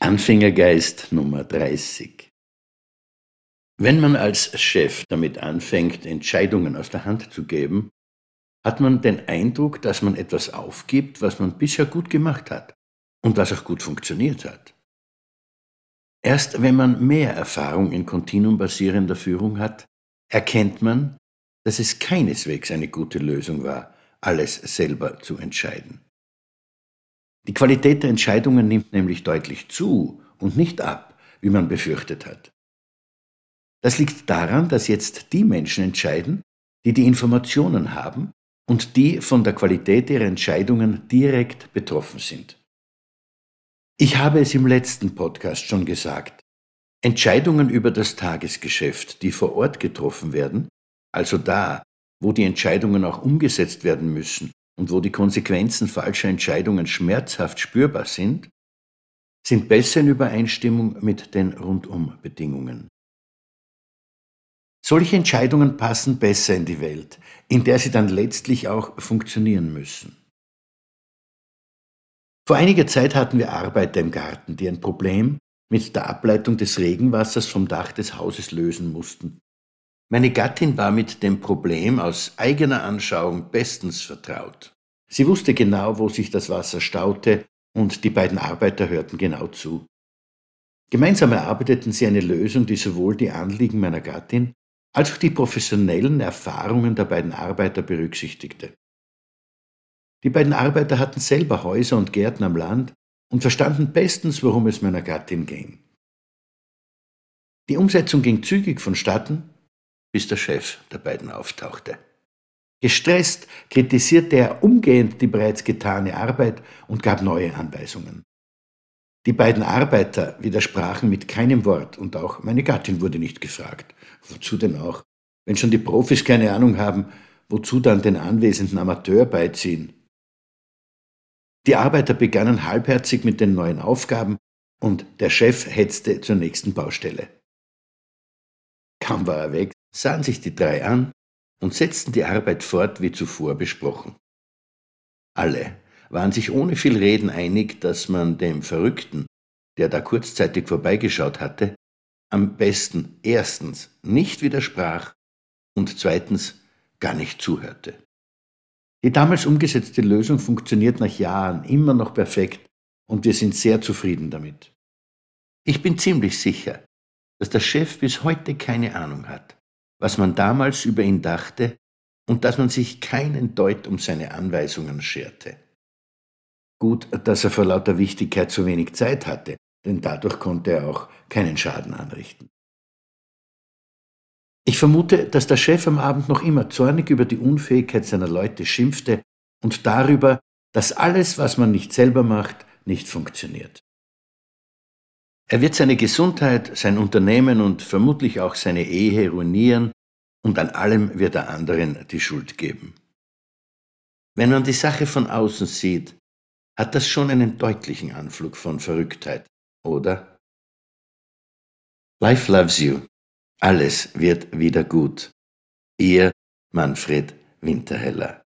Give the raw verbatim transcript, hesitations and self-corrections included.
Anfängergeist Nummer dreißig. Wenn man als Chef damit anfängt, Entscheidungen aus der Hand zu geben, hat man den Eindruck, dass man etwas aufgibt, was man bisher gut gemacht hat und was auch gut funktioniert hat. Erst wenn man mehr Erfahrung in kontinuumbasierender Führung hat, erkennt man, dass es keineswegs eine gute Lösung war, alles selber zu entscheiden. Die Qualität der Entscheidungen nimmt nämlich deutlich zu und nicht ab, wie man befürchtet hat. Das liegt daran, dass jetzt die Menschen entscheiden, die die Informationen haben und die von der Qualität ihrer Entscheidungen direkt betroffen sind. Ich habe es im letzten Podcast schon gesagt. Entscheidungen über das Tagesgeschäft, die vor Ort getroffen werden, also da, wo die Entscheidungen auch umgesetzt werden müssen und wo die Konsequenzen falscher Entscheidungen schmerzhaft spürbar sind, sind besser in Übereinstimmung mit den Rundumbedingungen. Solche Entscheidungen passen besser in die Welt, in der sie dann letztlich auch funktionieren müssen. Vor einiger Zeit hatten wir Arbeiter im Garten, die ein Problem mit der Ableitung des Regenwassers vom Dach des Hauses lösen mussten. Meine Gattin war mit dem Problem aus eigener Anschauung bestens vertraut. Sie wusste genau, wo sich das Wasser staute, und die beiden Arbeiter hörten genau zu. Gemeinsam erarbeiteten sie eine Lösung, die sowohl die Anliegen meiner Gattin als auch die professionellen Erfahrungen der beiden Arbeiter berücksichtigte. Die beiden Arbeiter hatten selber Häuser und Gärten am Land und verstanden bestens, worum es meiner Gattin ging. Die Umsetzung ging zügig vonstatten, bis der Chef der beiden auftauchte. Gestresst kritisierte er umgehend die bereits getane Arbeit und gab neue Anweisungen. Die beiden Arbeiter widersprachen mit keinem Wort und auch meine Gattin wurde nicht gefragt. Wozu denn auch? Wenn schon die Profis keine Ahnung haben, wozu dann den anwesenden Amateur beiziehen? Die Arbeiter begannen halbherzig mit den neuen Aufgaben und der Chef hetzte zur nächsten Baustelle. Kaum war er weg, sahen sich die drei an und setzten die Arbeit fort wie zuvor besprochen. Alle waren sich ohne viel Reden einig, dass man dem Verrückten, der da kurzzeitig vorbeigeschaut hatte, am besten erstens nicht widersprach und zweitens gar nicht zuhörte. Die damals umgesetzte Lösung funktioniert nach Jahren immer noch perfekt und wir sind sehr zufrieden damit. Ich bin ziemlich sicher, dass der Chef bis heute keine Ahnung hat, was man damals über ihn dachte und dass man sich keinen Deut um seine Anweisungen scherte. Gut, dass er vor lauter Wichtigkeit zu wenig Zeit hatte, denn dadurch konnte er auch keinen Schaden anrichten. Ich vermute, dass der Chef am Abend noch immer zornig über die Unfähigkeit seiner Leute schimpfte und darüber, dass alles, was man nicht selber macht, nicht funktioniert. Er wird seine Gesundheit, sein Unternehmen und vermutlich auch seine Ehe ruinieren und an allem wird er anderen die Schuld geben. Wenn man die Sache von außen sieht, hat das schon einen deutlichen Anflug von Verrücktheit, oder? Life loves you. Alles wird wieder gut. Ihr Manfred Winterheller.